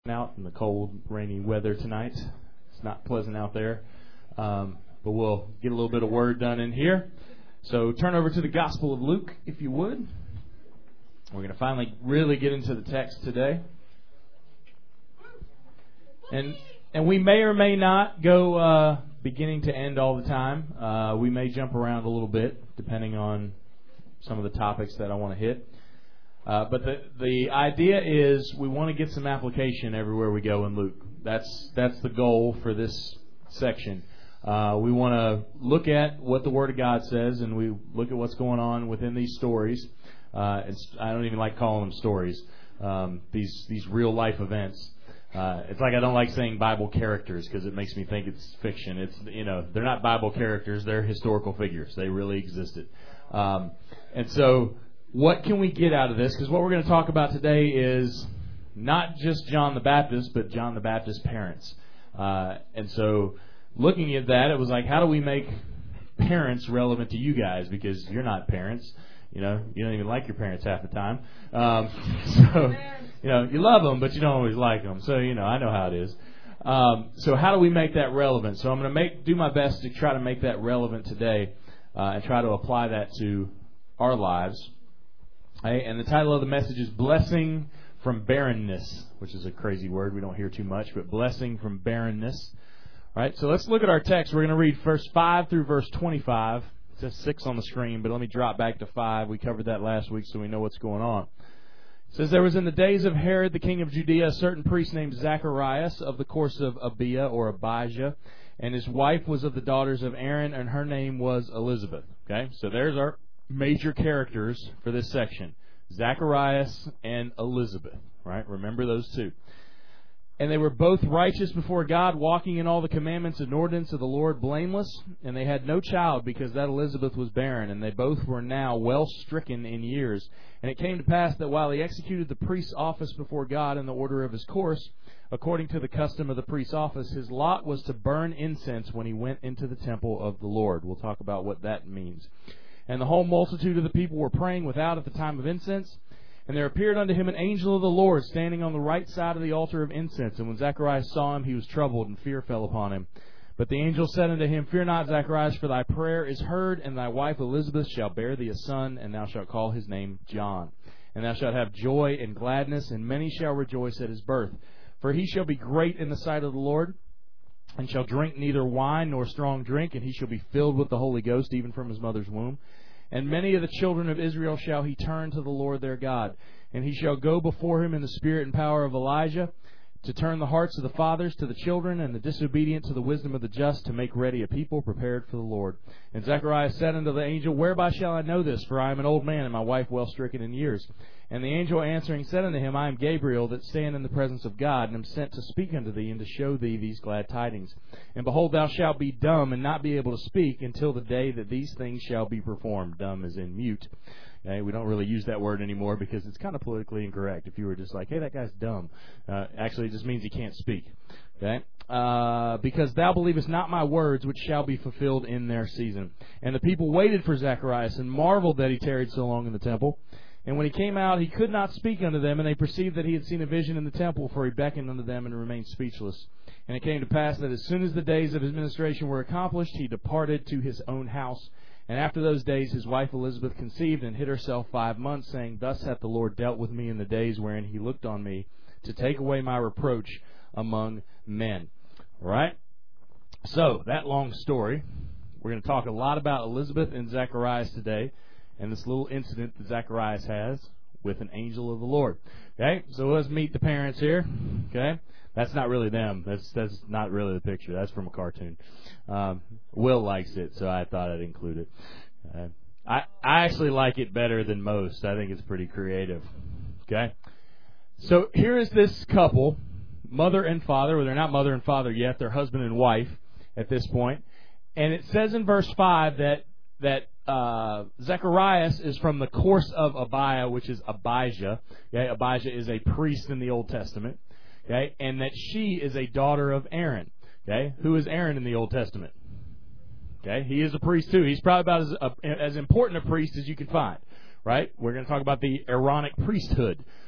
out in the cold, rainy weather tonight. It's not pleasant out there, but we'll get a little bit of word done in here. So turn over to the Gospel of Luke, if you would. We're going to finally really get into the text today. And we may or may not go beginning to end all the time. We may jump around a little bit, depending on some of the topics that I want to hit. But the idea is we want to get some application everywhere we go in Luke. That's the goal for this section. We want to look at what the Word of God says, and we look at what's going on within these stories. I don't even like calling them stories. These real life events. It's like I don't like saying Bible characters because it makes me think it's fiction. They're not Bible characters; they're historical figures. They really existed, and so. What can we get out of this? Because what we're going to talk about today is not just John the Baptist, but John the Baptist's parents. And so looking at that, it was like, how do we make parents relevant to you guys? Because you're not parents. You don't even like your parents half the time. You love them, but you don't always like them. So, I know how it is. So how do we make that relevant? So I'm going to do my best to try to make that relevant today and try to apply that to our lives. And the title of the message is Blessing from Barrenness, which is a crazy word we don't hear too much, but blessing from barrenness. All right, so let's look at our text. We're going to read verse 5 through verse 25. It says 6 on the screen, but let me drop back to 5. We covered that last week, so we know what's going on. It says, there was in the days of Herod, the king of Judea, a certain priest named Zacharias of the course of Abia or Abijah, and his wife was of the daughters of Aaron, and her name was Elizabeth. Okay, so there's our major characters for this section. Zacharias and Elizabeth, right? Remember those two. And they were both righteous before God, walking in all the commandments and ordinances of the Lord blameless. And they had no child because that Elizabeth was barren. And they both were now well stricken in years. And it came to pass that while he executed the priest's office before God in the order of his course, according to the custom of the priest's office, his lot was to burn incense when he went into the temple of the Lord. We'll talk about what that means. And the whole multitude of the people were praying without at the time of incense. And there appeared unto him an angel of the Lord standing on the right side of the altar of incense. And when Zacharias saw him, he was troubled, and fear fell upon him. But the angel said unto him, Fear not, Zacharias, for thy prayer is heard, and thy wife Elizabeth shall bear thee a son, and thou shalt call his name John. And thou shalt have joy and gladness, and many shall rejoice at his birth. For he shall be great in the sight of the Lord, and shall drink neither wine nor strong drink, and he shall be filled with the Holy Ghost, even from his mother's womb. And many of the children of Israel shall he turn to the Lord their God. And he shall go before him in the spirit and power of Elijah, to turn the hearts of the fathers to the children, and the disobedient to the wisdom of the just, to make ready a people prepared for the Lord. And Zacharias said unto the angel, Whereby shall I know this? For I am an old man, and my wife well stricken in years. And the angel answering said unto him, I am Gabriel, that stand in the presence of God, and am sent to speak unto thee, and to show thee these glad tidings. And behold, thou shalt be dumb, and not be able to speak, until the day that these things shall be performed. Dumb as in mute. Okay, we don't really use that word anymore because it's kind of politically incorrect. If you were just like, hey, that guy's dumb. Actually, it just means he can't speak. Okay? Because thou believest not my words, which shall be fulfilled in their season. And the people waited for Zacharias, and marveled that he tarried so long in the temple. And when he came out, he could not speak unto them, and they perceived that he had seen a vision in the temple, for he beckoned unto them and remained speechless. And it came to pass that as soon as the days of his ministration were accomplished, he departed to his own house. And after those days his wife Elizabeth conceived, and hid herself 5 months, saying, Thus hath the Lord dealt with me in the days wherein he looked on me, to take away my reproach among men. All right? So, that long story. We're going to talk a lot about Elizabeth and Zacharias today, and this little incident that Zacharias has with an angel of the Lord. Okay? So let's meet the parents here. Okay? That's not really them. That's not really the picture. That's from a cartoon. Will likes it, so I thought I'd include it. I actually like it better than most. I think it's pretty creative. Okay? So here is this couple, mother and father. Well, they're not mother and father yet. They're husband and wife at this point. And it says in verse 5 that Zacharias is from the course of Abia, which is Abijah. Okay? Abijah is a priest in the Old Testament. Okay, and that she is a daughter of Aaron. Okay, who is Aaron in the Old Testament? Okay, he is a priest too. He's probably about as important a priest as you can find. Right? We're going to talk about the Aaronic priesthood.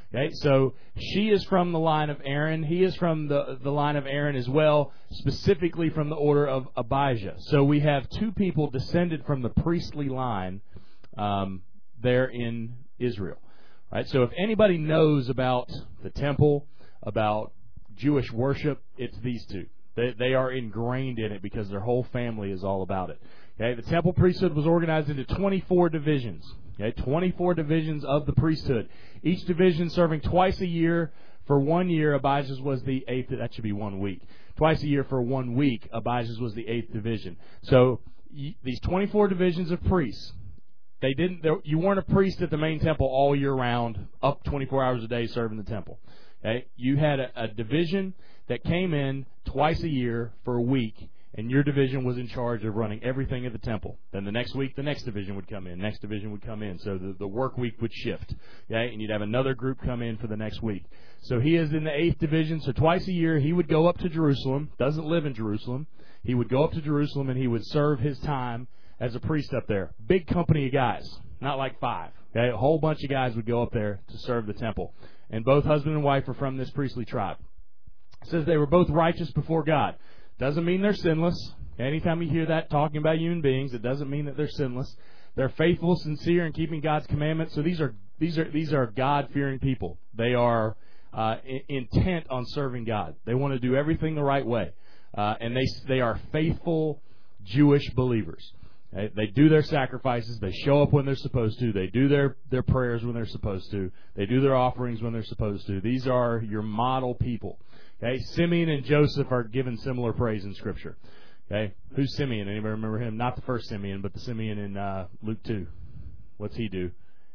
Okay, so she is from the line of Aaron. He is from the line of Aaron as well, specifically from the order of Abijah. So we have two people descended from the priestly line there in Israel. Right? So if anybody knows about the temple, about Jewish worship, it's these two. They are ingrained in it because their whole family is all about it. Okay, the temple priesthood was organized into 24 divisions. Okay, 24 divisions of the priesthood. Each division serving twice a year for 1 year. Abijah's was the 8th. That should be 1 week. Twice a year for 1 week. Abijah's was the 8th division. So these 24 divisions of priests, you weren't a priest at the main temple all year round, up 24 hours a day serving the temple. Okay, you had a division that came in twice a year for a week, and your division was in charge of running everything at the temple. Then the next week, the next division would come in. Next division would come in. So the work week would shift. Okay? And you'd have another group come in for the next week. So he is in the 8th division. So twice a year, he would go up to Jerusalem. Doesn't live in Jerusalem. He would go up to Jerusalem, and he would serve his time as a priest up there. Big company of guys. Not like 5. Okay? A whole bunch of guys would go up there to serve the temple. And both husband and wife are from this priestly tribe. It says they were both righteous before God. Doesn't mean they're sinless. Anytime you hear that talking about human beings, it doesn't mean that they're sinless. They're faithful, sincere, and keeping God's commandments. So these are God-fearing people. They are intent on serving God. They want to do everything the right way, and they are faithful Jewish believers. They do their sacrifices. They show up when they're supposed to. They do their prayers when they're supposed to. They do their offerings when they're supposed to. These are your model people. Okay, Simeon and Joseph are given similar praise in Scripture. Okay, who's Simeon? Anybody remember him? Not the first Simeon, but the Simeon in Luke 2. What's he do?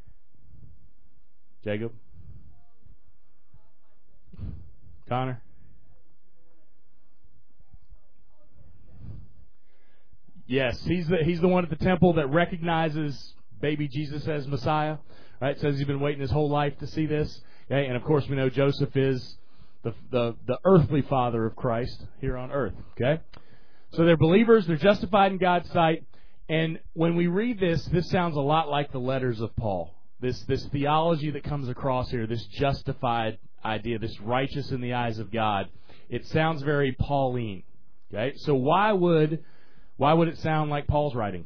Jacob? Connor? Yes, he's the one at the temple that recognizes baby Jesus as Messiah. Right? Says he's been waiting his whole life to see this. Okay, and of course we know Joseph is the earthly father of Christ here on earth. Okay? So they're believers, they're justified in God's sight, and when we read this sounds a lot like the letters of Paul. This theology that comes across here, this justified idea, this righteous in the eyes of God, it sounds very Pauline. Okay? So why would it sound like Paul's writing?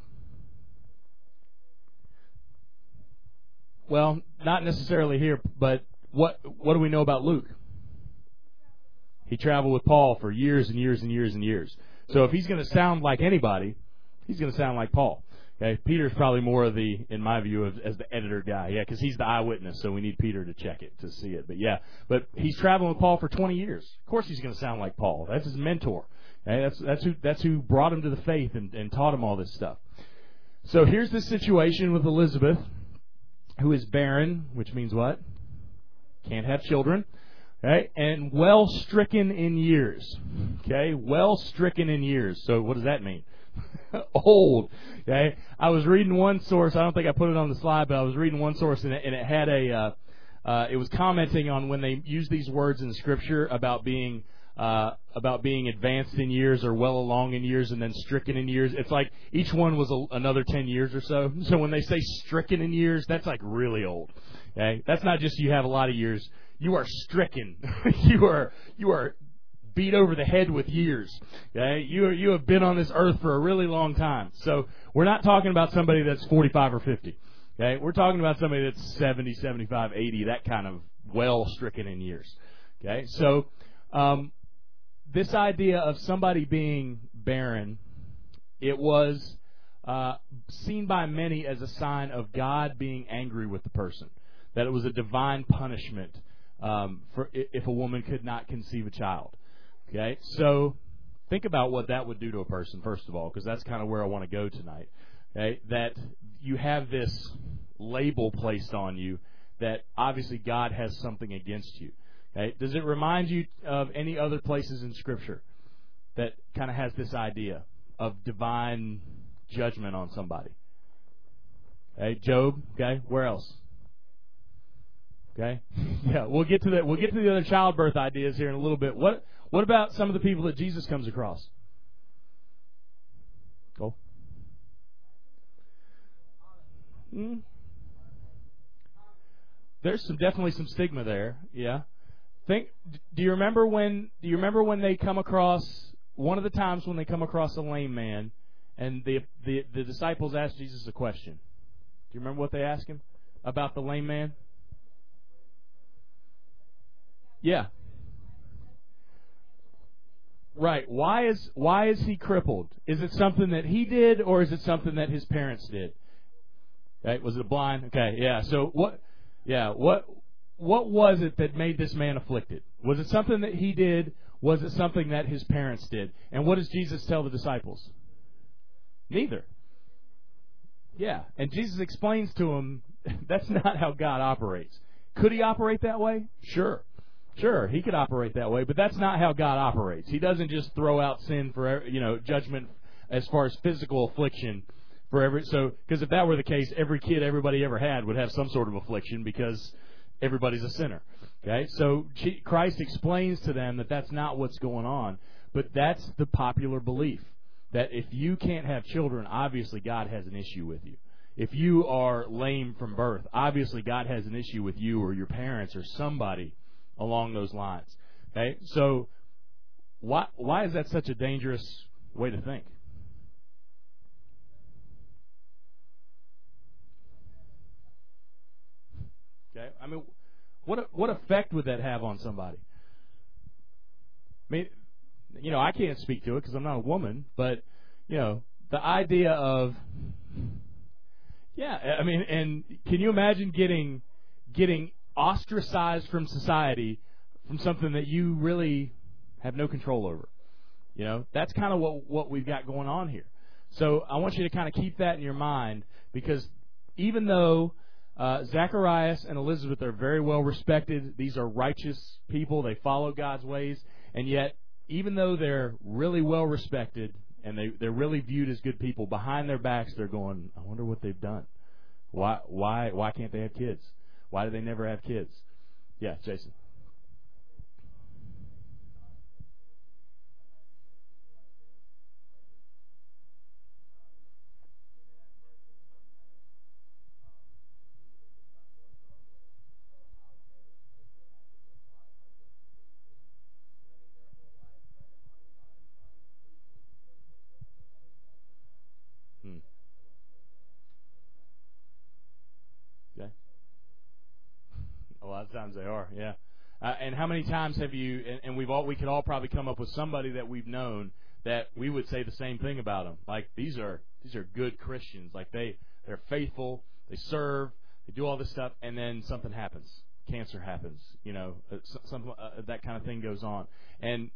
Well, not necessarily here, but what do we know about Luke? He traveled with Paul for years and years and years and years. So if he's going to sound like anybody, he's going to sound like Paul. Okay, Peter's probably more of in my view, as the editor guy. Yeah, because he's the eyewitness, so we need Peter to check it, to see it. But he's traveling with Paul for 20 years. Of course he's going to sound like Paul. That's his mentor. Okay, that's who brought him to the faith and taught him all this stuff. So here's the situation with Elizabeth, who is barren, which means what? Can't have children. Okay, and well stricken in years. Okay, well stricken in years. So what does that mean? Old. Okay, I was reading one source. I don't think I put it on the slide, but I was reading one source, and it had it was commenting on when they use these words in Scripture about being advanced in years or well along in years, and then stricken in years. It's like each one was another 10 years or so. So when they say stricken in years, that's like really old. Okay, that's not just you have a lot of years. You are stricken. you are beat over the head with years. Okay? You have been on this earth for a really long time. So we're not talking about somebody that's 45 or 50. Okay? We're talking about somebody that's 70, 75, 80, that kind of well stricken in years. Okay? So this idea of somebody being barren, it was seen by many as a sign of God being angry with the person. That it was a divine punishment for if a woman could not conceive a child. Okay, so think about what that would do to a person, first of all, because that's kind of where I want to go tonight. Okay, that you have this label placed on you that obviously God has something against you. Okay, does it remind you of any other places in Scripture that kind of has this idea of divine judgment on somebody? Okay, Job. Okay, where else? Okay, yeah, we'll get to that. We'll get to the other childbirth ideas here in a little bit. What about some of the people that Jesus comes across? Go. There's definitely some stigma there. Yeah. Do you remember when they come across one of the times when they come across a lame man, and the disciples ask Jesus a question? Do you remember what they ask him about the lame man? Yeah. Right. Why is he crippled? Is it something that he did, or is it something that his parents did? Right? Was it blind? Okay. Yeah. So what? Yeah. What was it that made this man afflicted? Was it something that he did? Was it something that his parents did? And what does Jesus tell the disciples? Neither. Yeah. And Jesus explains to them that's not how God operates. Could he operate that way? Sure. Sure, he could operate that way, but that's not how God operates. He doesn't just throw out sin for, judgment as far as physical affliction for every. So, because if that were the case, every kid everybody ever had would have some sort of affliction because everybody's a sinner. Okay, so Christ explains to them that that's not what's going on, but that's the popular belief that if you can't have children, obviously God has an issue with you. If you are lame from birth, obviously God has an issue with you or your parents or somebody along those lines. Okay? So why is that such a dangerous way to think? Okay? I mean, what effect would that have on somebody? I mean, I can't speak to it because I'm not a woman, but, the idea of, yeah, I mean, and can you imagine getting ostracized from society from something that you really have no control over? That's kind of what we've got going on here. So I want you to kind of keep that in your mind, because even though Zacharias and Elizabeth are very well respected, these are righteous people, they follow God's ways, and yet even though they're really well respected and they're really viewed as good people, behind their backs they're going, I wonder what they've done. Why can't they have kids? Why do they never have kids? Yeah, Jason. Okay. A lot of times they are, yeah. And how many times have you? And we could all probably come up with somebody that we've known that we would say the same thing about them. Like these are good Christians. Like they're faithful, they serve, they do all this stuff, and then something happens. Cancer happens. Something that kind of thing goes on. And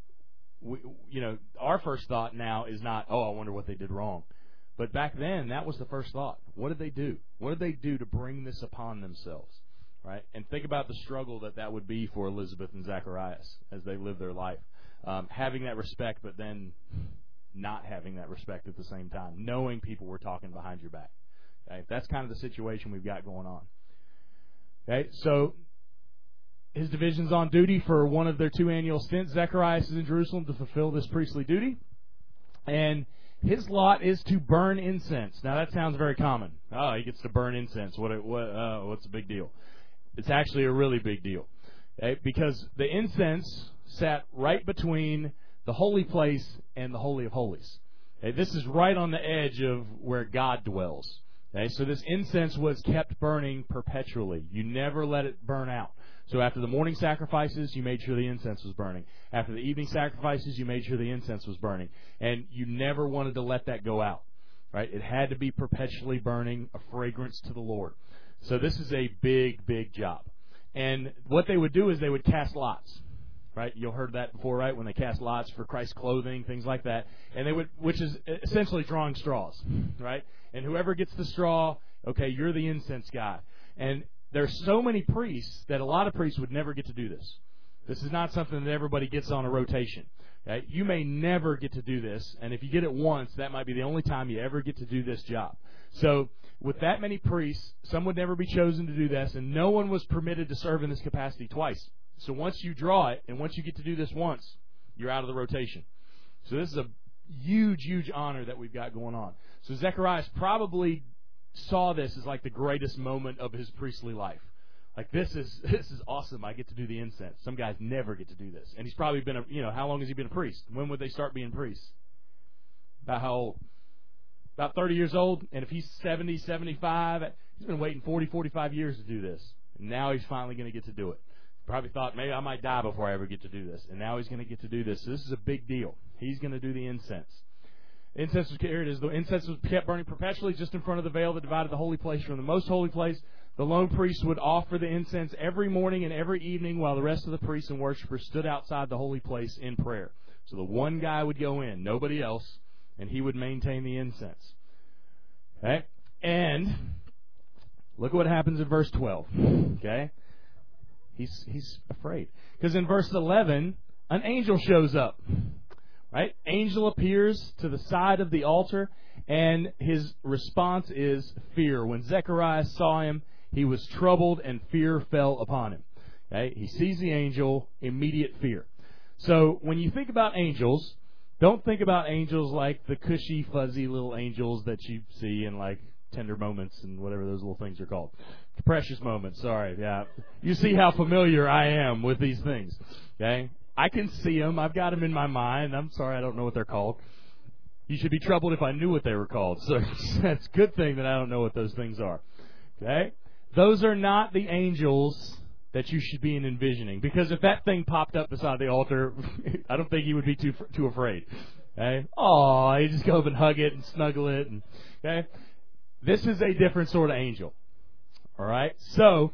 our first thought now is not, oh, I wonder what they did wrong. But back then, that was the first thought. What did they do? What did they do to bring this upon themselves? Right? And think about the struggle that would be for Elizabeth and Zacharias as they live their life. Having that respect, but then not having that respect at the same time. Knowing people were talking behind your back. Okay? That's kind of the situation we've got going on. Okay? So his division's on duty for one of their 2 annual stints. Zacharias is in Jerusalem to fulfill this priestly duty. And his lot is to burn incense. Now that sounds very common. Oh, he gets to burn incense. What's the big deal? It's actually a really big deal, okay? Because the incense sat right between the holy place and the Holy of Holies. Okay? This is right on the edge of where God dwells. Okay? So this incense was kept burning perpetually. You never let it burn out. So after the morning sacrifices, you made sure the incense was burning. After the evening sacrifices, you made sure the incense was burning. And you never wanted to let that go out. Right? It had to be perpetually burning, a fragrance to the Lord. So this is a big, big job. And what they would do is they would cast lots. Right? You've heard that before, right? When they cast lots for Christ's clothing, things like that. And they would, which is essentially drawing straws. Right? And whoever gets the straw, okay, you're the incense guy. And there's so many priests that a lot of priests would never get to do this. This is not something that everybody gets on a rotation. Okay? You may never get to do this, and if you get it once, that might be the only time you ever get to do this job. So with that many priests, some would never be chosen to do this, and no one was permitted to serve in this capacity twice. So once you draw it, and once you get to do this once, you're out of the rotation. So this is a huge, huge honor that we've got going on. So Zacharias probably saw this as like the greatest moment of his priestly life. Like, this is awesome. I get to do the incense. Some guys never get to do this. And he's probably been how long has he been a priest? When would they start being priests? About how old? About 30 years old. And if he's 70, 75, he's been waiting 40, 45 years to do this. And now he's finally going to get to do it. Probably thought, maybe I might die before I ever get to do this. And now he's going to get to do this. So this is a big deal. He's going to do the incense. Incense was, here it is. The incense was kept burning perpetually just in front of the veil that divided the holy place from the most holy place. The lone priest would offer the incense every morning and every evening while the rest of the priests and worshipers stood outside the holy place in prayer. So the one guy would go in, nobody else, and he would maintain the incense. Okay? And look at what happens in verse 12. Okay? He's afraid. Because in verse 11, an angel shows up. Right? Angel appears to the side of the altar, and his response is fear. When Zechariah saw him, he was troubled, and fear fell upon him. Okay? He sees the angel, immediate fear. So when you think about angels, don't think about angels like the cushy, fuzzy little angels that you see in like Tender Moments and whatever those little things are called. Precious Moments, sorry. Yeah. You see how familiar I am with these things. Okay? I can see them. I've got them in my mind. I'm sorry, I don't know what they're called. You should be troubled if I knew what they were called. So that's a good thing that I don't know what those things are. Okay? Those are not the angels that you should be envisioning. Because if that thing popped up beside the altar, I don't think he would be too afraid. Okay? Oh, he'd just go up and hug it and snuggle it. And, okay? This is a different sort of angel. All right? So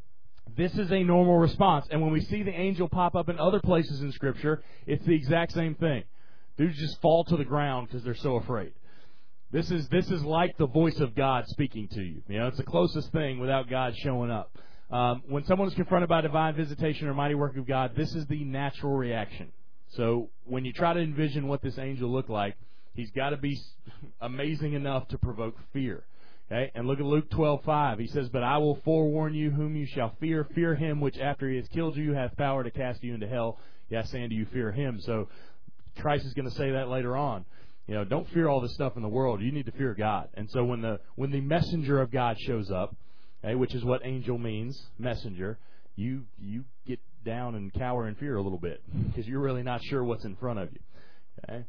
this is a normal response. And when we see the angel pop up in other places in Scripture, it's the exact same thing. Dudes just fall to the ground because they're so afraid. This is like the voice of God speaking to you. You know, it's the closest thing without God showing up. When someone is confronted by divine visitation or mighty work of God, this is the natural reaction. So when you try to envision what this angel looked like, he's got to be amazing enough to provoke fear. Okay? And look at Luke 12:5. He says, "But I will forewarn you whom you shall fear. Fear him which after he has killed you hath power to cast you into hell. Yes, and do you fear him?" So Christ is going to say that later on. You know, don't fear all this stuff in the world. You need to fear God. And so when the messenger of God shows up, okay, which is what angel means, messenger, you get down and cower in fear a little bit because you're really not sure what's in front of you. Okay?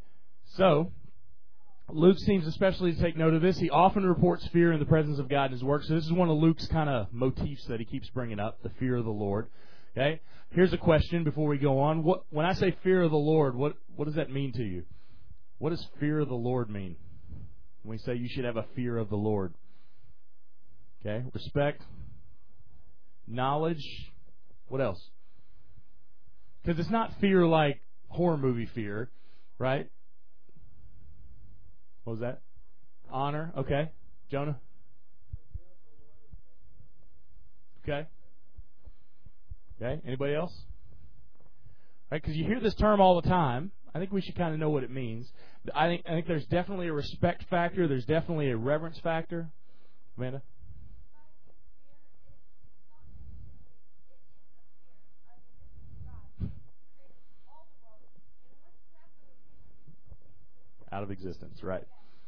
So Luke seems especially to take note of this. He often reports fear in the presence of God in his work. So this is one of Luke's kind of motifs that he keeps bringing up, the fear of the Lord. Okay? Here's a question before we go on. When I say fear of the Lord, what does that mean to you? What does fear of the Lord mean? When we say you should have a fear of the Lord. Okay? Respect. Knowledge. What else? Because it's not fear like horror movie fear, right? What was that? Honor. Okay. Jonah? Okay. Okay. Anybody else? Right? Because you hear this term all the time. I think we should kind of know what it means. I think there's definitely a respect factor. There's definitely a reverence factor. Amanda? Out of existence, right.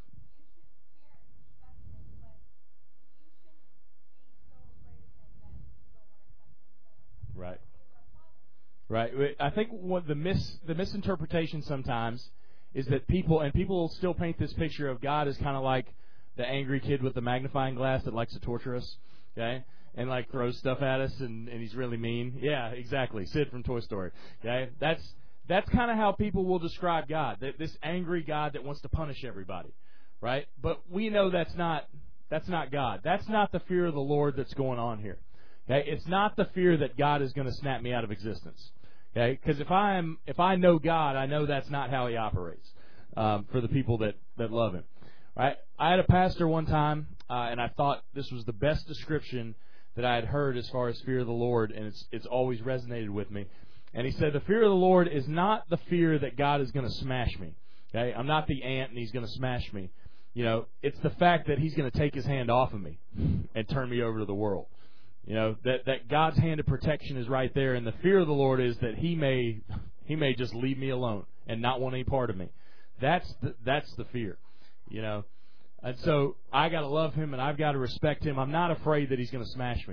Right. Right. I think what the misinterpretation sometimes is that people still paint this picture of God as kind of like the angry kid with the magnifying glass that likes to torture us, okay, and like throws stuff at us, and he's really mean. Yeah, exactly. Sid from Toy Story. Okay, that's kind of how people will describe God. This angry God that wants to punish everybody, right? But we know that's not God. That's not the fear of the Lord that's going on here. Okay, it's not the fear that God is going to snap me out of existence. Okay, because if I know God, I know that's not how He operates. For the people that love Him, right? I had a pastor one time, and I thought this was the best description that I had heard as far as fear of the Lord, and it's always resonated with me. And he said, the fear of the Lord is not the fear that God is going to smash me. Okay, I'm not the ant and He's going to smash me. You know, it's the fact that He's going to take His hand off of me and turn me over to the world. You know, that God's hand of protection is right there, and the fear of the Lord is that He may just leave me alone and not want any part of me. That's the fear, you know. And so I got to love Him and I've got to respect Him. I'm not afraid that He's going to smash me.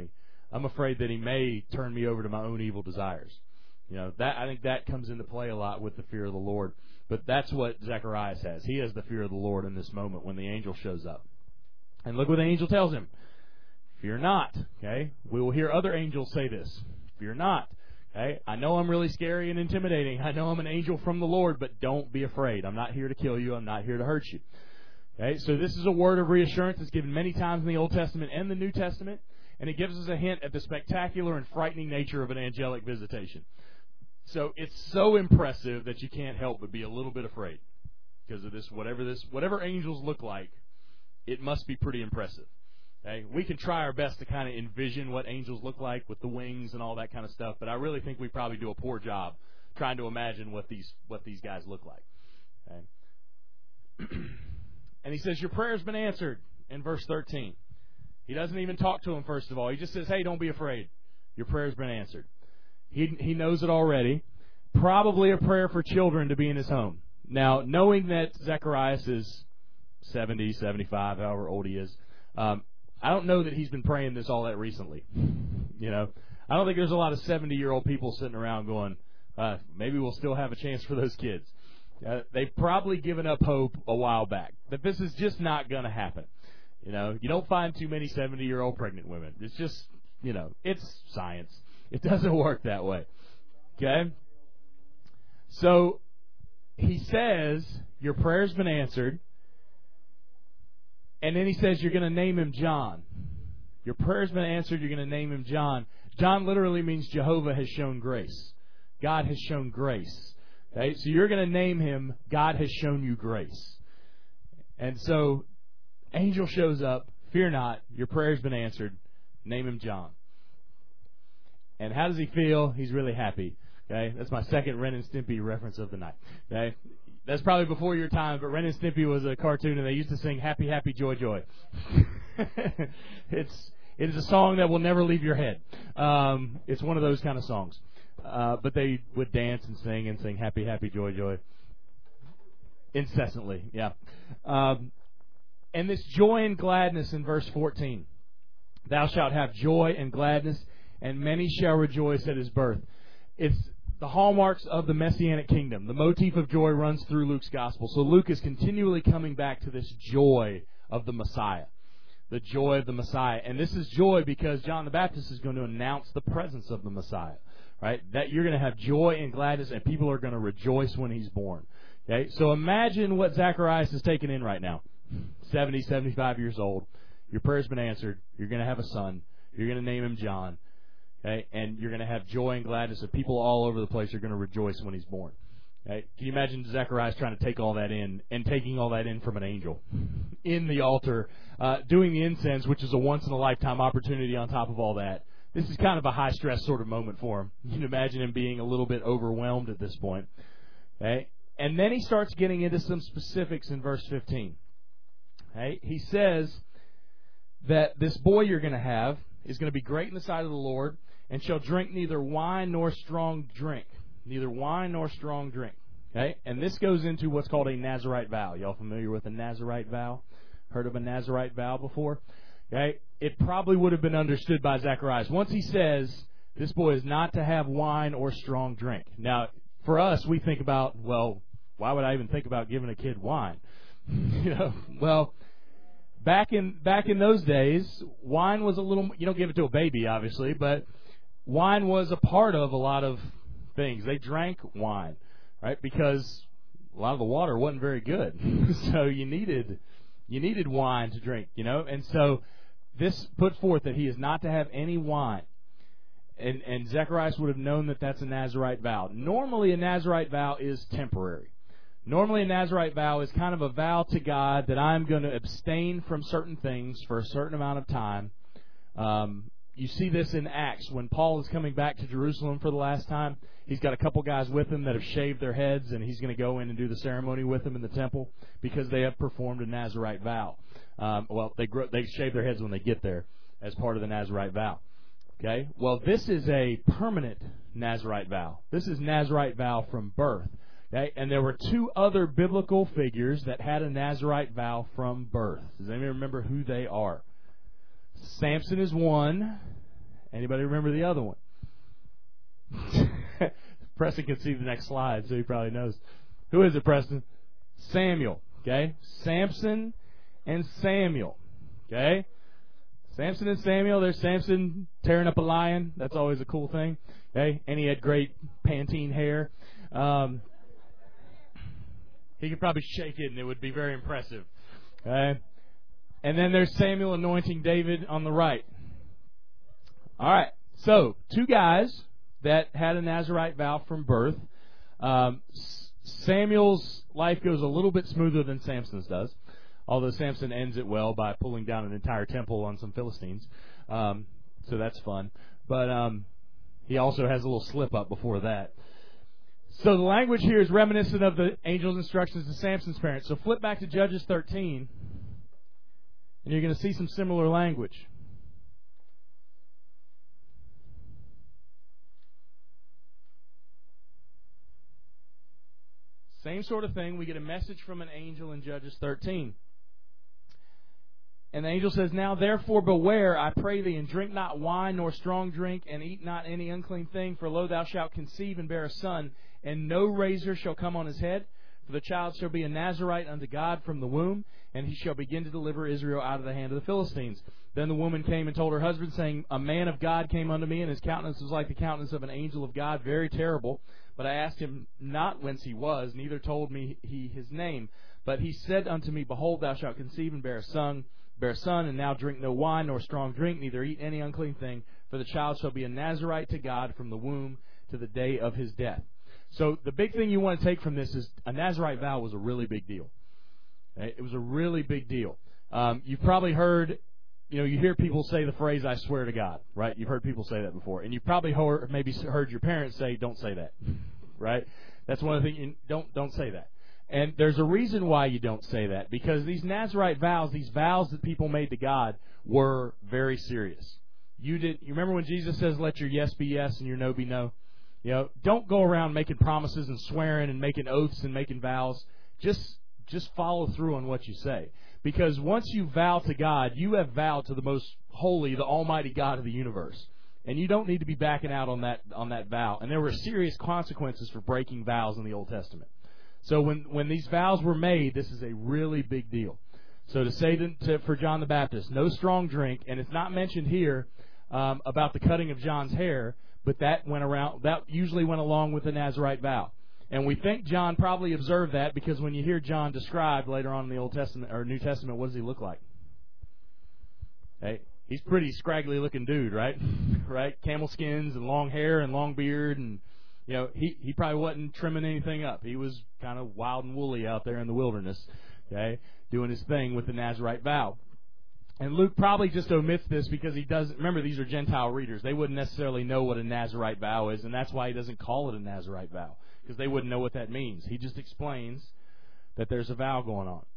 I'm afraid that he may turn me over to my own evil desires. I think that comes into play a lot with the fear of the Lord. But that's what Zacharias has. He has the fear of the Lord in this moment when the angel shows up. And look what the angel tells him. Fear not. Okay? We will hear other angels say this. Fear not. Okay? I know I'm really scary and intimidating. I know I'm an angel from the Lord, but don't be afraid. I'm not here to kill you. I'm not here to hurt you. Okay? So this is a word of reassurance that's given many times in the Old Testament and the New Testament, and it gives us a hint at the spectacular and frightening nature of an angelic visitation. So it's so impressive that you can't help but be a little bit afraid because of this. Whatever angels look like, it must be pretty impressive. Okay? We can try our best to kind of envision what angels look like with the wings and all that kind of stuff, but I really think we probably do a poor job trying to imagine what these guys look like. Okay? And he says, your prayer's been answered in verse 13. He doesn't even talk to him, first of all. He just says, hey, don't be afraid. Your prayer's been answered. He knows it already. Probably a prayer for children to be in his home. Now, knowing that Zacharias is 70, 75, however old he is, I don't know that he's been praying this all that recently. I don't think there's a lot of 70-year-old people sitting around going, maybe we'll still have a chance for those kids. They've probably given up hope a while back. But this is just not going to happen. You don't find too many 70-year-old pregnant women. It's just, it's science. It doesn't work that way. Okay? So he says, your prayer's been answered. And then he says, you're going to name him John. Your prayer's been answered. You're going to name him John. John literally means Jehovah has shown grace. God has shown grace. Okay? So you're going to name him God has shown you grace. And so angel shows up. Fear not. Your prayer's been answered. Name him John. And how does he feel? He's really happy. Okay, that's my second Ren and Stimpy reference of the night. Okay, that's probably before your time, but Ren and Stimpy was a cartoon, and they used to sing "Happy, Happy, Joy, Joy." It is a song that will never leave your head. It's one of those kind of songs. But they would dance and sing "Happy, Happy, Joy, Joy" incessantly. Yeah. And this joy and gladness in verse 14. Thou shalt have joy and gladness, and many shall rejoice at his birth. It's the hallmarks of the Messianic kingdom. The motif of joy runs through Luke's gospel. So Luke is continually coming back to this joy of the Messiah. The joy of the Messiah. And this is joy because John the Baptist is going to announce the presence of the Messiah. Right? That you're going to have joy and gladness, and people are going to rejoice when he's born. Okay? So imagine what Zacharias is taking in right now. 70, 75 years old. Your prayer's been answered. You're going to have a son. You're going to name him John. Okay? And you're going to have joy and gladness, and people all over the place are going to rejoice when he's born. Okay? Can you imagine Zacharias trying to take all that in and taking all that in from an angel in the altar, doing the incense, which is a once-in-a-lifetime opportunity on top of all that? This is kind of a high-stress sort of moment for him. You can imagine him being a little bit overwhelmed at this point. Okay? And then he starts getting into some specifics in verse 15. Okay? He says that this boy you're going to have is going to be great in the sight of the Lord, and shall drink neither wine nor strong drink. Neither wine nor strong drink. Okay? And this goes into what's called a Nazirite vow. Y'all familiar with a Nazirite vow? Heard of a Nazirite vow before? Okay? It probably would have been understood by Zacharias. Once he says, this boy is not to have wine or strong drink. Now, for us, we think about, well, why would I even think about giving a kid wine? Well, back in those days, wine was a little, you don't give it to a baby, obviously, but wine was a part of a lot of things. They drank wine, right? Because a lot of the water wasn't very good. So you needed wine to drink, And so this put forth that he is not to have any wine. And Zacharias would have known that that's a Nazirite vow. Normally a Nazirite vow is temporary. Normally a Nazirite vow is kind of a vow to God that I'm going to abstain from certain things for a certain amount of time. You see this in Acts when Paul is coming back to Jerusalem for the last time. He's got a couple guys with him that have shaved their heads, and he's going to go in and do the ceremony with them in the temple because they have performed a Nazirite vow. They shave their heads when they get there as part of the Nazirite vow. Okay? Well, this is a permanent Nazirite vow. This is Nazirite vow from birth. Okay? And there were two other biblical figures that had a Nazirite vow from birth. Does anybody remember who they are? Samson is one, Anybody remember the other one? Preston can see the next slide, so he probably knows. Who is it, Preston? Samuel. Okay? Samson and Samuel. Okay? Samson and Samuel. There's Samson tearing up a lion. That's always a cool thing. Okay? And he had great Pantene hair. He could probably shake it and it would be very impressive. Okay? And then there's Samuel anointing David on the right. All right. So, two guys that had a Nazirite vow from birth. Samuel's life goes a little bit smoother than Samson's does, although Samson ends it well by pulling down an entire temple on some Philistines. So that's fun. But he also has a little slip-up before that. So the language here is reminiscent of the angel's instructions to Samson's parents. So flip back to Judges 13, and you're going to see some similar language. Same sort of thing. We get a message from an angel in Judges 13. And the angel says, "Now therefore beware, I pray thee, and drink not wine nor strong drink, and eat not any unclean thing, for lo, thou shalt conceive and bear a son, and no razor shall come on his head. For the child shall be a Nazirite unto God from the womb, and he shall begin to deliver Israel out of the hand of the Philistines." Then the woman came and told her husband, saying, "A man of God came unto me, and his countenance was like the countenance of an angel of God, very terrible. But I asked him not whence he was, neither told me he his name. But he said unto me, Behold, thou shalt conceive and bear a son, and now drink no wine nor strong drink, neither eat any unclean thing, for the child shall be a Nazirite to God from the womb to the day of his death." So the big thing you want to take from this is a Nazirite vow was a really big deal. Okay? It was a really big deal. You've probably heard, you hear people say the phrase, "I swear to God," right? You've heard people say that before. And you've probably maybe heard your parents say, "Don't say that," right? That's one of the things, don't say that. And there's a reason why you don't say that, because these Nazirite vows, these vows that people made to God, were very serious. You remember when Jesus says, "Let your yes be yes and your no be no"? Don't go around making promises and swearing and making oaths and making vows. Just follow through on what you say. Because once you vow to God, you have vowed to the most holy, the almighty God of the universe. And you don't need to be backing out on that vow. And there were serious consequences for breaking vows in the Old Testament. So when these vows were made, this is a really big deal. So to say for John the Baptist, no strong drink, and it's not mentioned here about the cutting of John's hair, but that usually went along with the Nazirite vow. And we think John probably observed that, because when you hear John described later on in the Old Testament or New Testament, what does he look like? Hey, he's a pretty scraggly looking dude, right? Right? Camel skins and long hair and long beard, and he probably wasn't trimming anything up. He was kind of wild and woolly out there in the wilderness, okay, doing his thing with the Nazirite vow. And Luke probably just omits this because he doesn't. Remember, these are Gentile readers. They wouldn't necessarily know what a Nazirite vow is, and that's why he doesn't call it a Nazirite vow, because they wouldn't know what that means. He just explains that there's a vow going on.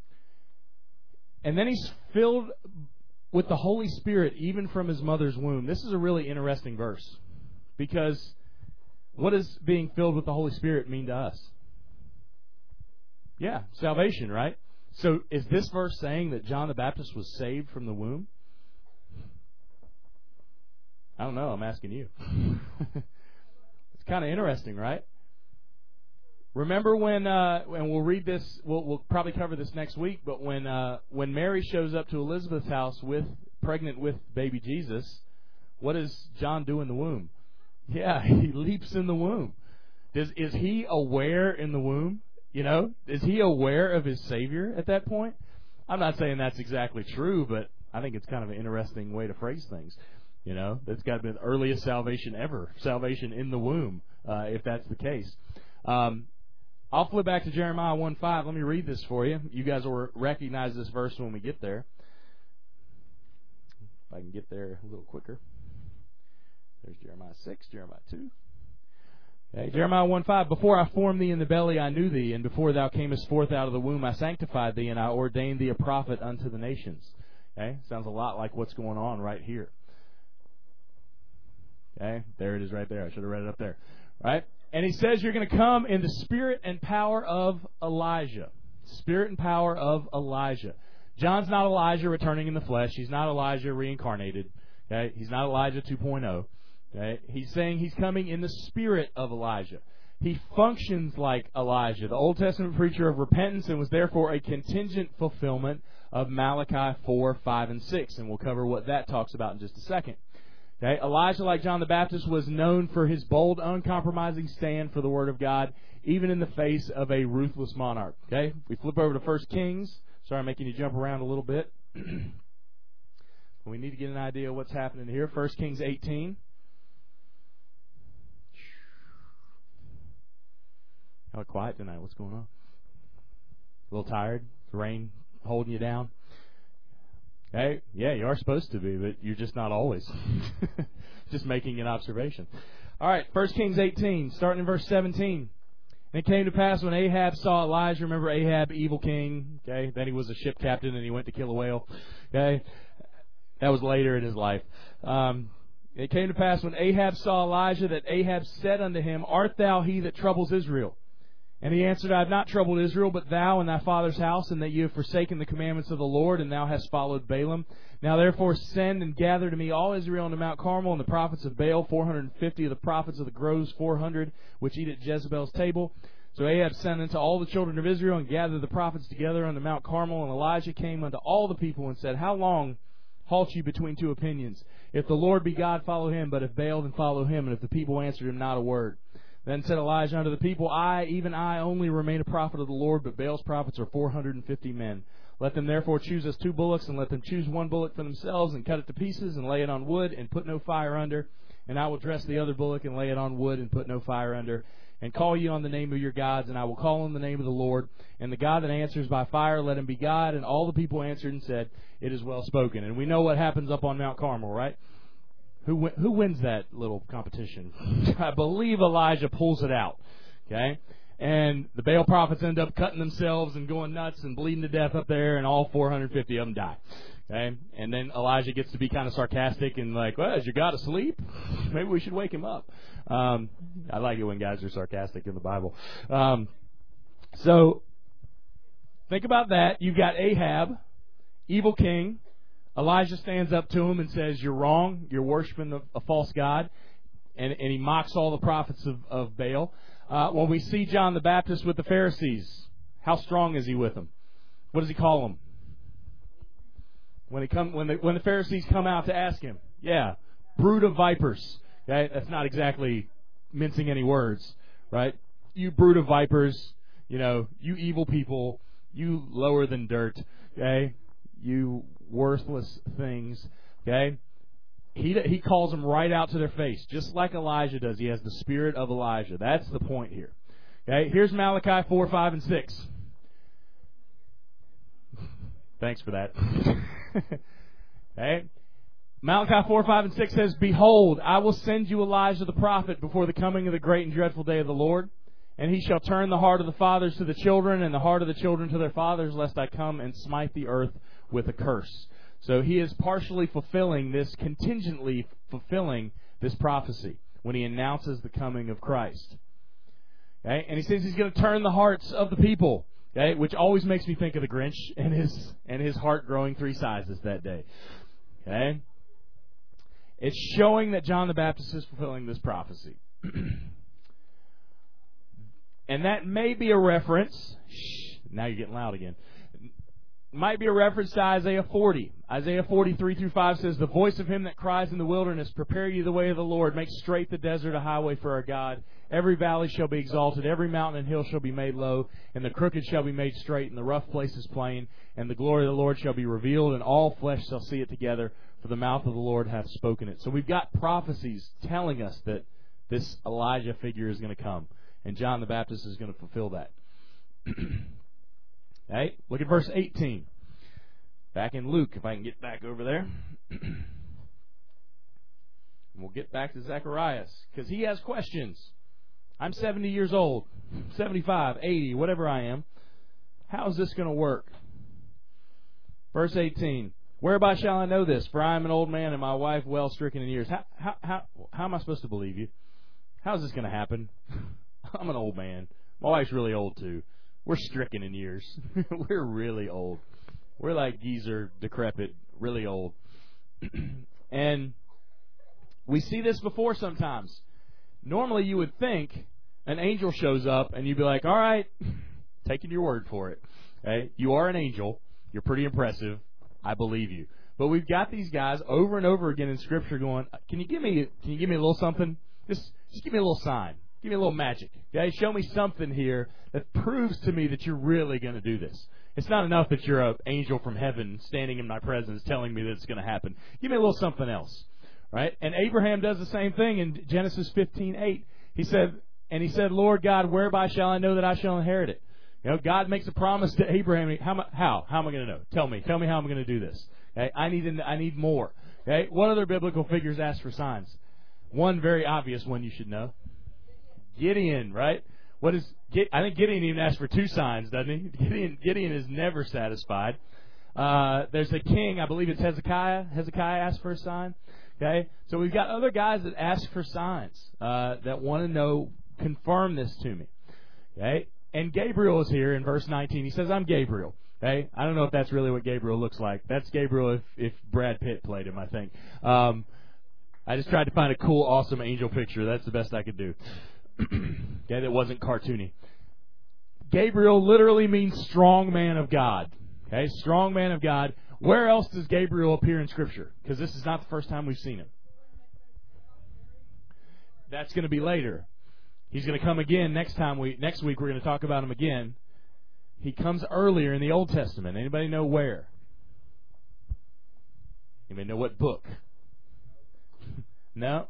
And then he's filled with the Holy Spirit even from his mother's womb. This is a really interesting verse, because what does being filled with the Holy Spirit mean to us? Yeah, salvation, right? So is this verse saying that John the Baptist was saved from the womb? I don't know. I'm asking you. It's kind of interesting, right? Remember when, and we'll read this, we'll probably cover this next week, but when Mary shows up to Elizabeth's house pregnant with baby Jesus, what does John do in the womb? Yeah, he leaps in the womb. Is he aware in the womb? Is he aware of his Savior at that point? I'm not saying that's exactly true, but I think it's kind of an interesting way to phrase things. That's got to be the earliest salvation ever, salvation in the womb, if that's the case. I'll flip back to Jeremiah 1:5. Let me read this for you. You guys will recognize this verse when we get there. If I can get there a little quicker. There's Jeremiah 6, Jeremiah 2. Okay, Jeremiah 1:5. "Before I formed thee in the belly I knew thee, and before thou camest forth out of the womb I sanctified thee, and I ordained thee a prophet unto the nations." Okay, sounds a lot like what's going on right here. Okay, there it is right there. I should have read it up there. Right? And he says you're going to come in the spirit and power of Elijah. Spirit and power of Elijah. John's not Elijah returning in the flesh. He's not Elijah reincarnated. Okay? He's not Elijah 2.0. Okay? He's saying he's coming in the spirit of Elijah. He functions like Elijah, the Old Testament preacher of repentance, and was therefore a contingent fulfillment of Malachi 4, 5, and 6. And we'll cover what that talks about in just a second. Okay? Elijah, like John the Baptist, was known for his bold, uncompromising stand for the Word of God, even in the face of a ruthless monarch. Okay? If we flip over to 1 Kings. Sorry, I'm making you jump around a little bit. We need to get an idea of what's happening here. 1 Kings 18. Y'all quiet tonight. What's going on? A little tired? The rain holding you down? Hey, yeah, you are supposed to be, but you're just not always. Just making an observation. All right, 1 Kings 18, starting in verse 17. And it came to pass when Ahab saw Elijah, remember Ahab, evil king, okay? Then he was a ship captain and he went to kill a whale, okay? That was later in his life. It came to pass when Ahab saw Elijah that Ahab said unto him, Art thou he that troubles Israel? And he answered, I have not troubled Israel, but thou and thy father's house, and that you have forsaken the commandments of the Lord, and thou hast followed Balaam. Now therefore send and gather to me all Israel unto Mount Carmel, and the prophets of Baal, 450 of the prophets of the groves, 400, which eat at Jezebel's table. So Ahab sent unto all the children of Israel, and gathered the prophets together unto Mount Carmel. And Elijah came unto all the people, and said, How long halt you between two opinions? If the Lord be God, follow him, but if Baal, then follow him. And if the people answered him not a word. Then said Elijah unto the people, I, even I, only remain a prophet of the Lord, but Baal's prophets are 450 men. Let them therefore choose us 2 bullocks, and let them choose 1 bullock for themselves, and cut it to pieces, and lay it on wood, and put no fire under. And I will dress the other bullock, and lay it on wood, and put no fire under. And call ye on the name of your gods, and I will call on the name of the Lord. And the God that answers by fire, let him be God. And all the people answered and said, It is well spoken. And we know what happens up on Mount Carmel, right? Who wins that little competition? I believe Elijah pulls it out. Okay? And the Baal prophets end up cutting themselves and going nuts and bleeding to death up there, and all 450 of them die. Okay? And then Elijah gets to be kind of sarcastic and like, well, is your God asleep? Maybe we should wake him up. I like it when guys are sarcastic in the Bible. So, think about that. You've got Ahab, evil king. Elijah stands up to him and says, You're wrong. You're worshiping a false god. And he mocks all the prophets of Baal. When we see John the Baptist with the Pharisees, how strong is he with them? What does he call them? When the Pharisees come out to ask him, yeah, brood of vipers. Okay? That's not exactly mincing any words, right? You brood of vipers, you evil people, you lower than dirt, okay? You worthless things, okay? He calls them right out to their face, just like Elijah does. He has the spirit of Elijah. That's the point here. Okay, here's Malachi 4, 5, and 6. Thanks for that. Okay, Malachi 4, 5, and 6 says, Behold, I will send you Elijah the prophet before the coming of the great and dreadful day of the Lord. And he shall turn the heart of the fathers to the children, and the heart of the children to their fathers, lest I come and smite the earth with a curse. So he is partially fulfilling this, contingently fulfilling this prophecy when he announces the coming of Christ. Okay? And he says he's going to turn the hearts of the people, okay? Which always makes me think of the Grinch and his heart growing 3 sizes that day. Okay? It's showing that John the Baptist is fulfilling this prophecy. And that may be a reference. Now you're getting loud again. Might be a reference to Isaiah 40. Isaiah 43 through 5 says, The voice of him that cries in the wilderness, Prepare ye the way of the Lord, make straight the desert a highway for our God. Every valley shall be exalted, every mountain and hill shall be made low, and the crooked shall be made straight, and the rough places plain, and the glory of the Lord shall be revealed, and all flesh shall see it together, for the mouth of the Lord hath spoken it. So we've got prophecies telling us that this Elijah figure is going to come, and John the Baptist is going to fulfill that. Okay, look at verse 18. Back in Luke, if I can get back over there. And we'll get back to Zacharias, because he has questions. I'm 70 years old, 75, 80, whatever I am. How is this going to work? Verse 18. Whereby shall I know this? For I am an old man, and my wife well stricken in years. How am I supposed to believe you? How is this going to happen? I'm an old man. My wife's really old, too. We're stricken in years. We're really old. We're like geezer, decrepit, really old. And we see this before sometimes. Normally you would think an angel shows up and you'd be like, all right, taking your word for it. Okay? You are an angel. You're pretty impressive. I believe you. But we've got these guys over and over again in Scripture going, can you give me a little something? Just give me a little sign. Give me a little magic. Okay? Show me something here that proves to me that you're really going to do this. It's not enough that you're an angel from heaven standing in my presence telling me that it's going to happen. Give me a little something else. Right? And Abraham does the same thing in Genesis 15:8. He said, Lord God, whereby shall I know that I shall inherit it? You know, God makes a promise to Abraham. How am I going to know? Tell me how I'm going to do this. Okay? I need more. Okay? What other biblical figures ask for signs? One very obvious one you should know. Gideon, right? I think Gideon even asked for 2 signs, doesn't he? Gideon is never satisfied. There's a king, I believe it's Hezekiah. Hezekiah asked for a sign. Okay? So we've got other guys that ask for signs, that want to know, confirm this to me. Okay? And Gabriel is here in verse 19. He says, I'm Gabriel. Okay? I don't know if that's really what Gabriel looks like. That's Gabriel if Brad Pitt played him, I think. I just tried to find a cool, awesome angel picture. That's the best I could do. Okay, that wasn't cartoony. Gabriel literally means strong man of God. Okay, strong man of God. Where else does Gabriel appear in Scripture? Because this is not the first time we've seen him. That's going to be later. He's going to come again next week we're going to talk about him again. He comes earlier in the Old Testament. Anybody know where? Anybody know what book? No?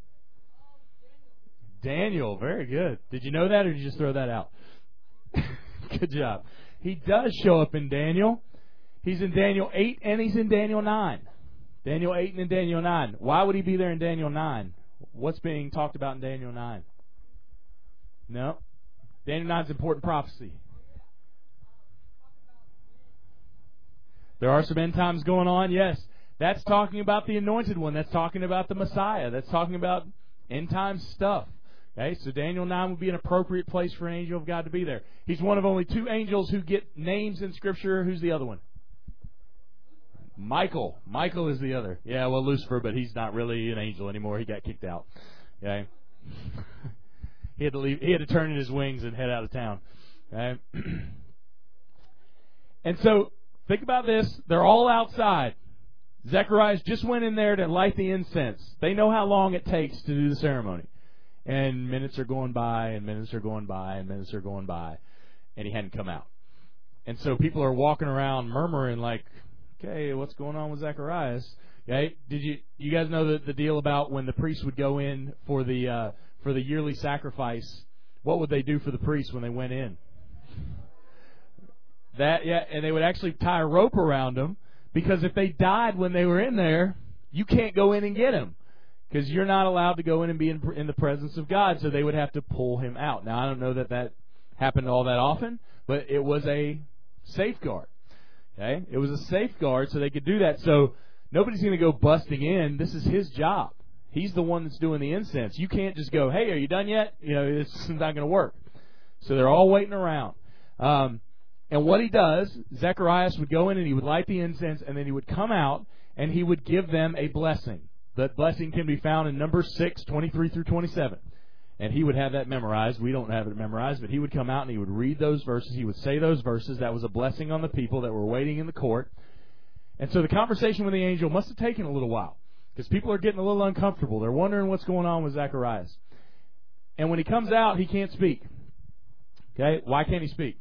Daniel, very good. Did you know that, or did you just throw that out? Good job. He does show up in Daniel. He's in Daniel 8 and he's in Daniel 9. Daniel 8 and in Daniel 9. Why would he be there in Daniel 9? What's being talked about in Daniel 9? No. Daniel 9 is important prophecy. There are some end times going on, yes. That's talking about the anointed one. That's talking about the Messiah. That's talking about end time stuff. Okay, so Daniel 9 would be an appropriate place for an angel of God to be there. He's one of only 2 angels who get names in Scripture. Who's the other one? Michael. Michael is the other. Yeah, well, Lucifer, but he's not really an angel anymore. He got kicked out. Okay, he had to leave. He had to turn in his wings and head out of town. Okay, and so think about this. They're all outside. Zechariah just went in there to light the incense. They know how long it takes to do the ceremony. And minutes are going by, and minutes are going by, and minutes are going by, and he hadn't come out. And so people are walking around murmuring like, okay, what's going on with Zacharias? Okay, did you guys know the deal about when the priest would go in for the yearly sacrifice? What would they do for the priest when they went in? And they would actually tie a rope around them, because if they died when they were in there, you can't go in and get them. Because you're not allowed to go in and be in the presence of God, so they would have to pull him out. Now, I don't know that happened all that often, but it was a safeguard. Okay? It was a safeguard so they could do that. So nobody's going to go busting in. This is his job. He's the one that's doing the incense. You can't just go, hey, are you done yet? You know, this is not going to work. So they're all waiting around. And what he does, Zacharias would go in and he would light the incense, and then he would come out and he would give them a blessing. That blessing can be found in Numbers 6, 23 through 27. And he would have that memorized. We don't have it memorized, but he would come out and he would read those verses. He would say those verses. That was a blessing on the people that were waiting in the court. And so the conversation with the angel must have taken a little while, because people are getting a little uncomfortable. They're wondering what's going on with Zacharias. And when he comes out, he can't speak. Okay? Why can't he speak?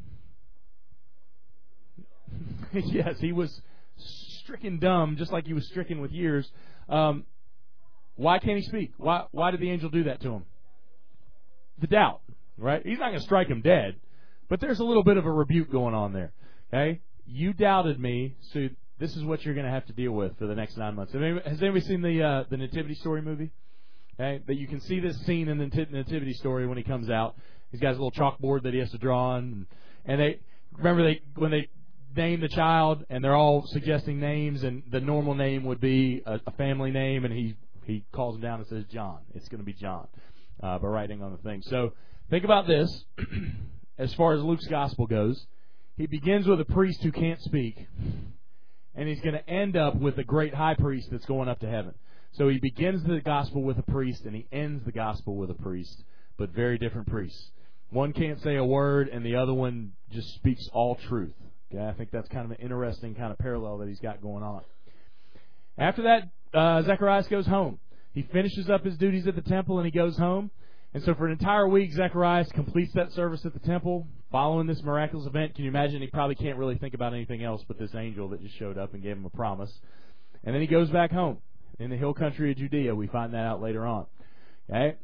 Yes, he was stricken dumb, just like he was stricken with years. Why can't he speak? Why did the angel do that to him? The doubt, right? He's not going to strike him dead, but there's a little bit of a rebuke going on there. Okay? You doubted me, so this is what you're going to have to deal with for the next 9 months. Has anybody seen the Nativity Story movie? Okay? But you can see this scene in the Nativity Story when he comes out. He's got his little chalkboard that he has to draw on, and when they name the child, and they're all suggesting names, and the normal name would be a family name, and he calls him down and says John. It's going to be John by writing on the thing. So think about this. As far as Luke's gospel goes, he begins with a priest who can't speak, and he's going to end up with a great high priest that's going up to heaven. So he begins the gospel with a priest, and he ends the gospel with a priest, but very different priests. One can't say a word, and the other one just speaks all truth. Okay, I think that's kind of an interesting kind of parallel that he's got going on. After that, Zacharias goes home. He finishes up his duties at the temple, and he goes home. And so for an entire week, Zacharias completes that service at the temple, following this miraculous event. Can you imagine? He probably can't really think about anything else but this angel that just showed up and gave him a promise. And then he goes back home in the hill country of Judea. We find that out later on. Okay?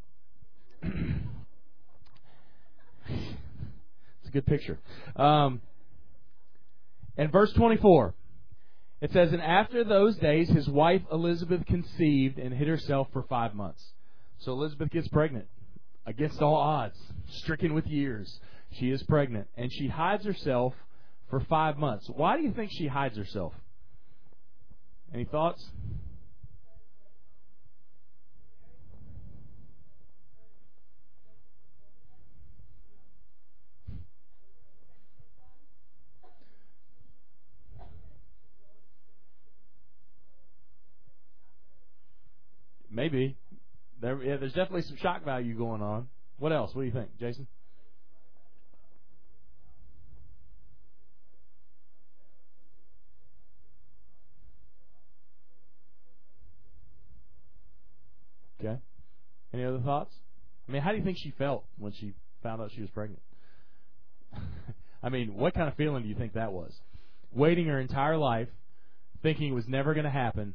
It's a good picture. And verse 24, it says, "And after those days, his wife Elizabeth conceived and hid herself for 5 months." So Elizabeth gets pregnant. Against all odds, stricken with years, she is pregnant. And she hides herself for 5 months. Why do you think she hides herself? Any thoughts? Maybe. There's definitely some shock value going on. What else? What do you think, Jason? Okay. Any other thoughts? I mean, how do you think she felt when she found out she was pregnant? I mean, what kind of feeling do you think that was? Waiting her entire life, thinking it was never going to happen,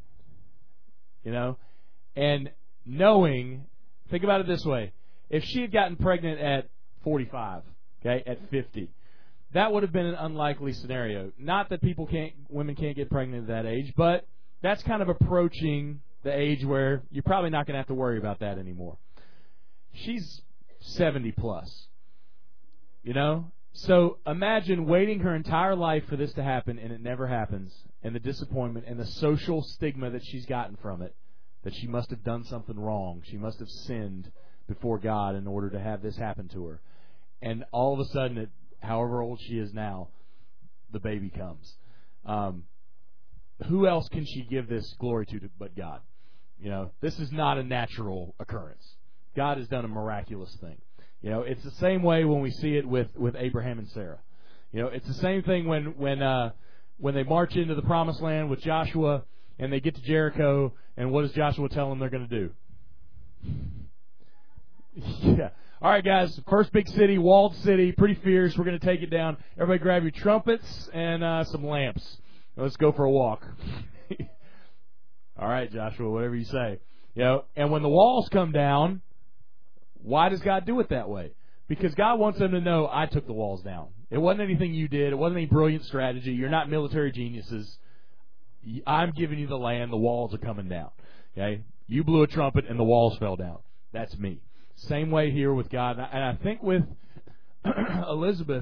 and knowing, think about it this way, if she had gotten pregnant at 45, okay, at 50, that would have been an unlikely scenario. Not that women can't get pregnant at that age, but that's kind of approaching the age where you're probably not going to have to worry about that anymore. She's 70 plus, So imagine waiting her entire life for this to happen, and it never happens, and the disappointment and the social stigma that she's gotten from it, that she must have done something wrong. She must have sinned before God in order to have this happen to her. And all of a sudden, however old she is now, the baby comes. Who else can she give this glory to but God? This is not a natural occurrence. God has done a miraculous thing. It's the same way when we see it with Abraham and Sarah. It's the same thing when they march into the promised land with Joshua and they get to Jericho, and what does Joshua tell them they're going to do? Yeah. All right, guys, first big city, walled city, pretty fierce. We're going to take it down. Everybody grab your trumpets and some lamps. Let's go for a walk. All right, Joshua, whatever you say. And when the walls come down, why does God do it that way? Because God wants them to know, I took the walls down. It wasn't anything you did. It wasn't any brilliant strategy. You're not military geniuses. I'm giving you the land. The walls are coming down. Okay? You blew a trumpet and the walls fell down. That's me. Same way here with God. And I think with Elizabeth,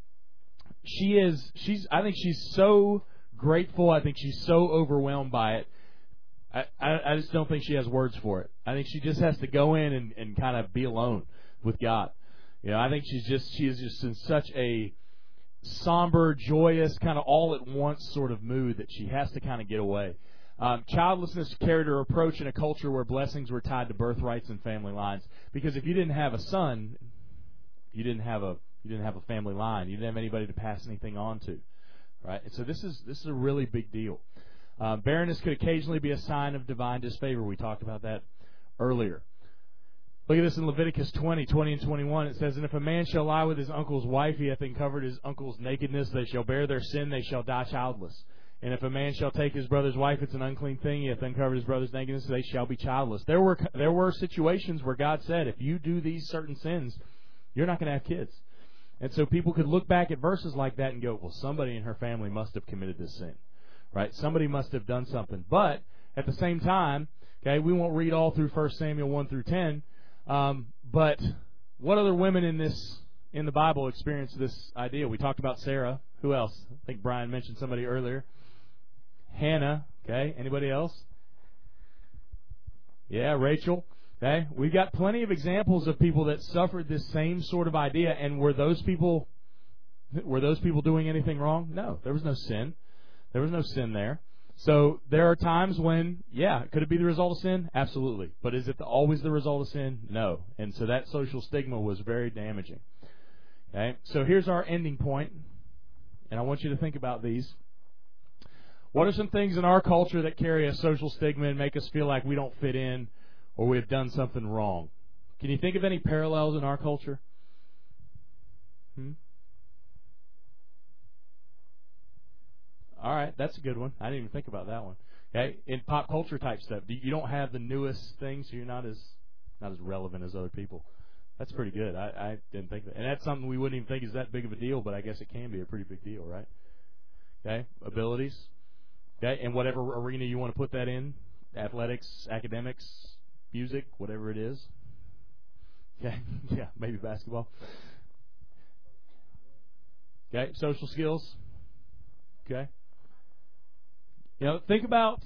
I think she's so grateful. I think she's so overwhelmed by it. I just don't think she has words for it. I think she just has to go in and kind of be alone with God. I think she is just in such a somber, joyous, kind of all at once sort of mood that she has to kind of get away. Childlessness carried her approach in a culture where blessings were tied to birthrights and family lines. Because if you didn't have a son, you didn't have a family line. You didn't have anybody to pass anything on to, right? And so this is a really big deal. Barrenness could occasionally be a sign of divine disfavor. We talked about that earlier. Look at this in Leviticus 20 and 21. It says, "And if a man shall lie with his uncle's wife, he hath uncovered his uncle's nakedness. They shall bear their sin. They shall die childless. And if a man shall take his brother's wife, it's an unclean thing. He hath uncovered his brother's nakedness. They shall be childless." There were situations where God said, if you do these certain sins, you're not going to have kids. And so people could look back at verses like that and go, well, somebody in her family must have committed this sin. Right? Somebody must have done something. But at the same time, okay, we won't read all through 1 Samuel 1 through 10. But what other women in the Bible experienced this idea? We talked about Sarah. Who else? I think Brian mentioned somebody earlier. Hannah. Okay. Anybody else? Yeah, Rachel. Okay. We've got plenty of examples of people that suffered this same sort of idea. And were those people doing anything wrong? No, there was no sin. There was no sin there. So there are times when, yeah, could it be the result of sin? Absolutely. But is it always the result of sin? No. And so that social stigma was very damaging. Okay? So here's our ending point, and I want you to think about these. What are some things in our culture that carry a social stigma and make us feel like we don't fit in or we've done something wrong? Can you think of any parallels in our culture? All right, that's a good one. I didn't even think about that one. Okay, in pop culture type stuff, you don't have the newest things, so you're not as relevant as other people. That's pretty good. I didn't think that, and that's something we wouldn't even think is that big of a deal, but I guess it can be a pretty big deal, right? Okay, abilities. Okay, in whatever arena you want to put that in, athletics, academics, music, whatever it is. Okay, yeah, maybe basketball. Okay, social skills. Okay. Think about,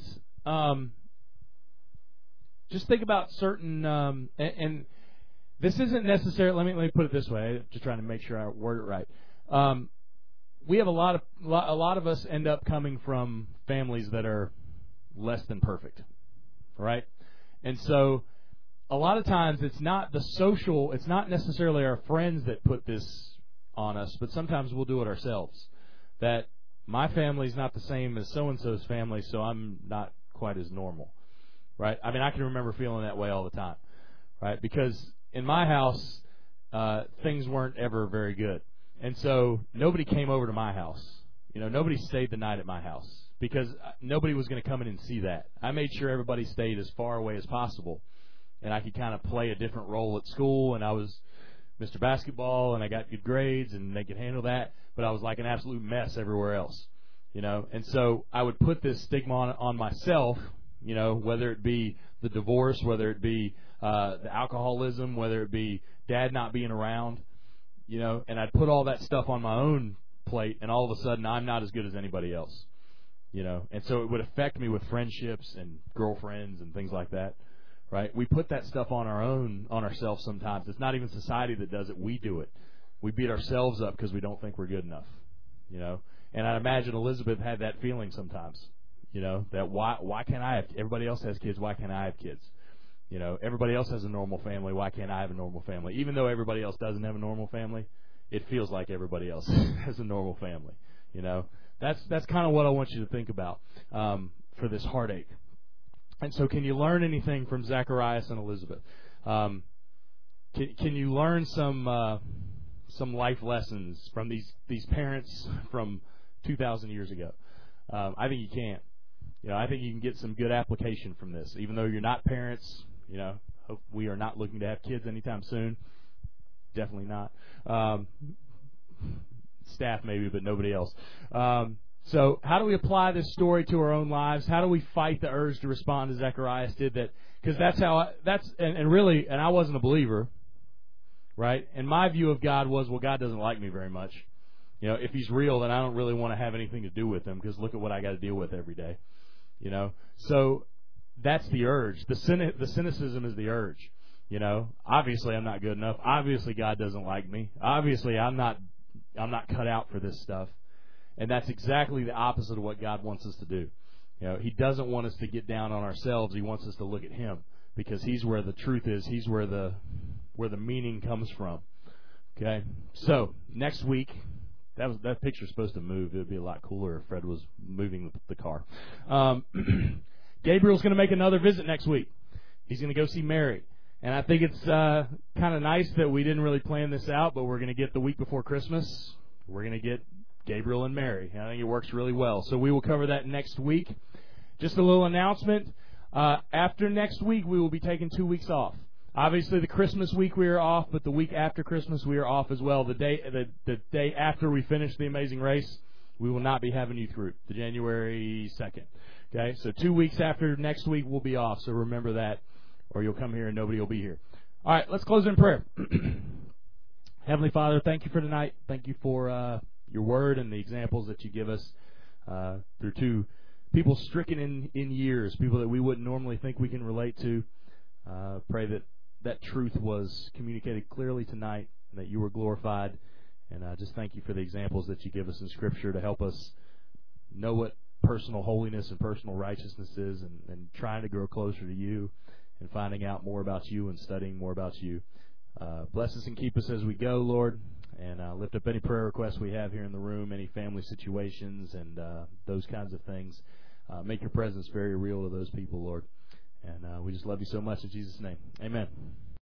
just think about certain, and this isn't necessarily. Let me put it this way. Just trying to make sure I word it right. We have a lot of us end up coming from families that are less than perfect, right? And so, a lot of times it's not necessarily our friends that put this on us, but sometimes we'll do it ourselves. That my family's not the same as so-and-so's family, so I'm not quite as normal, right? I mean, I can remember feeling that way all the time, right? Because in my house, things weren't ever very good. And so nobody came over to my house. Nobody stayed the night at my house because nobody was going to come in and see that. I made sure everybody stayed as far away as possible, and I could kind of play a different role at school, and I was Mr. Basketball, and I got good grades, and they could handle that. But I was like an absolute mess everywhere else, And so I would put this stigma on myself, whether it be the divorce, whether it be the alcoholism, whether it be dad not being around, and I'd put all that stuff on my own plate, and all of a sudden I'm not as good as anybody else, And so it would affect me with friendships and girlfriends and things like that, right? We put that stuff on ourselves sometimes. It's not even society that does it. We do it. We beat ourselves up because we don't think we're good enough, And I imagine Elizabeth had that feeling sometimes, that why can't I have, everybody else has kids, why can't I have kids? Everybody else has a normal family, why can't I have a normal family? Even though everybody else doesn't have a normal family, it feels like everybody else has a normal family, That's kind of what I want you to think about for this heartache. And so can you learn anything from Zacharias and Elizabeth? Can you learn some life lessons from these parents from 2,000 years ago? I think you can. I think you can get some good application from this. Even though you're not parents, hope we are not looking to have kids anytime soon. Definitely not. Staff maybe, but nobody else. So how do we apply this story to our own lives? How do we fight the urge to respond as Zacharias did that? Because really, I wasn't a believer. Right? And my view of God was, well, God doesn't like me very much. If He's real, then I don't really want to have anything to do with Him because look at what I got to deal with every day. So that's the urge. The cynicism is the urge. Obviously I'm not good enough. Obviously God doesn't like me. Obviously I'm not cut out for this stuff. And that's exactly the opposite of what God wants us to do. He doesn't want us to get down on ourselves. He wants us to look at Him because He's where the truth is. He's where the meaning comes from. Okay? So, next week, that picture's supposed to move. It would be a lot cooler if Fred was moving the car. Gabriel's going to make another visit next week. He's going to go see Mary. And I think it's kind of nice that we didn't really plan this out, but we're going to get the week before Christmas. We're going to get Gabriel and Mary. I think it works really well. So we will cover that next week. Just a little announcement. After next week, we will be taking 2 weeks off. Obviously, the Christmas week we are off, but the week after Christmas we are off as well. The day after we finish the Amazing Race, we will not be having youth group, the January 2nd. Okay, so 2 weeks after next week we'll be off, so remember that, or you'll come here and nobody will be here. All right, let's close in prayer. Heavenly Father, thank you for tonight. Thank you for your word and the examples that you give us through two people stricken in years, people that we wouldn't normally think we can relate to. Pray that truth was communicated clearly tonight and that you were glorified. And just thank you for the examples that you give us in Scripture to help us know what personal holiness and personal righteousness is, and trying to grow closer to you and finding out more about you and studying more about you. Bless us and keep us as we go, Lord, and lift up any prayer requests we have here in the room, any family situations and those kinds of things. Make your presence very real to those people, Lord. And we just love you so much in Jesus' name. Amen.